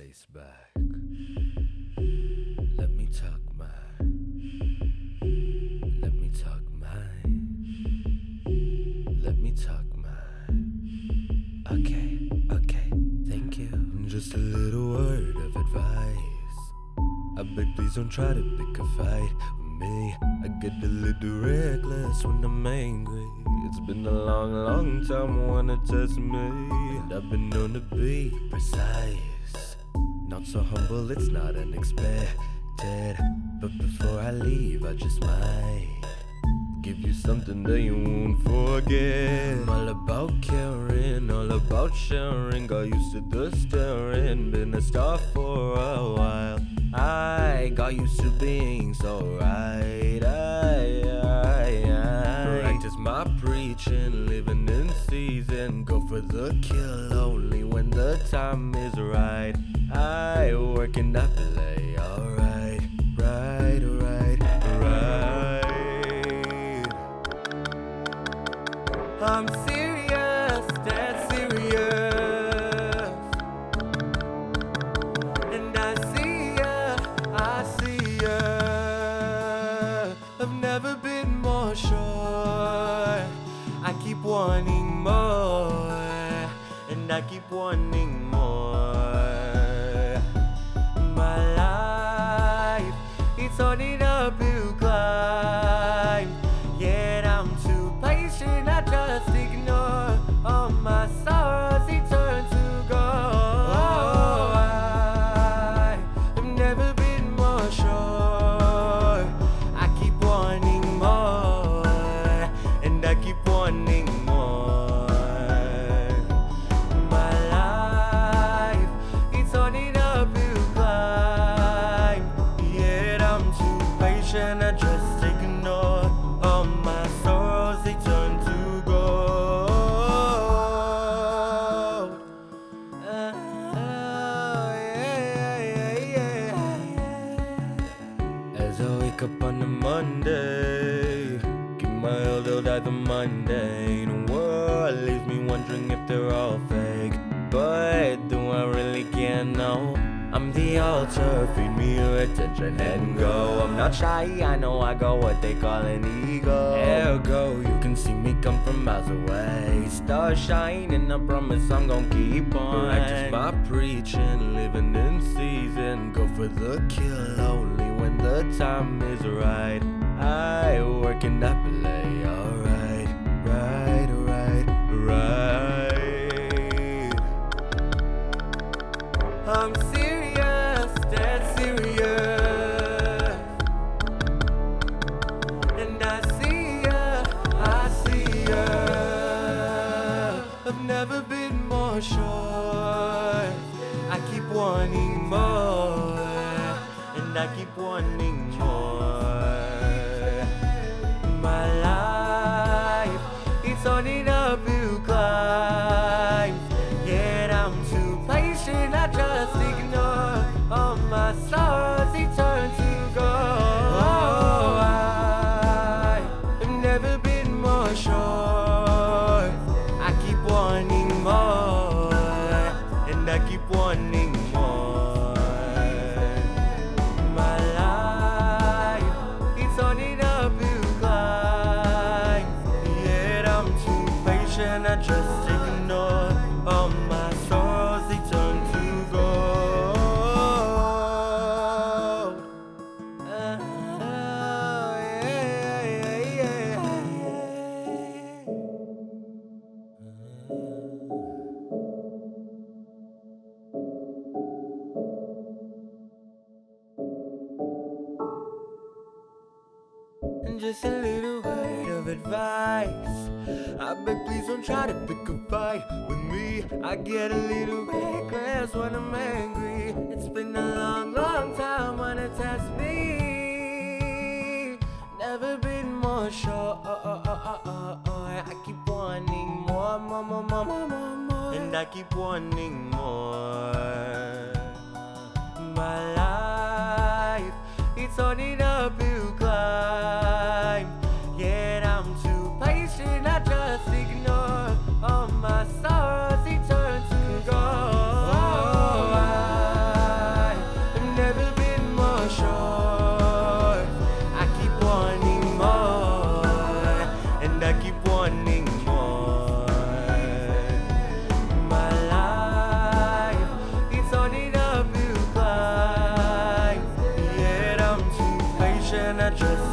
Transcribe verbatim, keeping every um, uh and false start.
lace back. Let me tuck my, let me tuck my, let me tuck my. Okay, okay, thank you. Just a little word of advice. I beg please don't try to pick a fight with me. I get a little reckless when I'm angry. It's been a long, long time wanna test me. And I've been known to be precise. Not so humble, it's not unexpected. But before I leave, I just might give you something that you won't forget. I'm all about caring, all about sharing. Got used to the staring, been a star for a while. I got used to being so right. I, I, I practice my preaching, living in season. Go for the kill only when the time is right. I work and I play, alright, right, right, right. I'm serious, dead serious. And I see ya, I see ya. I've never been more sure. I keep wanting more, and I keep wanting more. My life, it's on an uphill climb. Yet I'm too patient, I just ignore all my sorrows, they turn to gold. Oh, I've never been more sure. I keep wanting more, and I keep wanting more. My life, it's on an uphill climb. Yet I'm too patient, I just ignore all my sorrows, they turn to gold. Oh, yeah, yeah, yeah. As I wake up on a Monday, give my all till die the Monday. The world leaves me wondering if they're all fake. But do I really care? No. I'm the altar, feed me your attention and go. I'm not shy, I know I got what they call an ego. Ergo, you can see me come from miles away. Stars shine and I promise I'm gon' keep on. Practice my preaching, living in season. Go for the kill only when the time is right. I work and I play, alright, right, right, right. I'm serious, dead serious. And I see ya, I see ya. I've never been more sure. I keep wanting more, and I keep wanting more. My life, it's on an uphill climb. Yet I'm too patient, I just ignore all my sorrows, they turn to gold. Oh, I've never been more sure. I keep wanting more, and I keep wanting more. My life, it's on an uphill climb. Yet I'm too patient, I just ignore all my sorrows, they turn to gold. Oh, yeah, yeah, yeah. And just a little word of advice. I beg please don't try to pick a fight with me. I get a little reckless when I'm angry. It's been a long, long time wanna test me. Never been more sure. I keep wanting more, more, more, more, more, more, more. And I keep wanting more. My life, it's on an uphill climb. Yet I'm too patient, I just ignore all my sorrows, they turn to gold. Oh, I address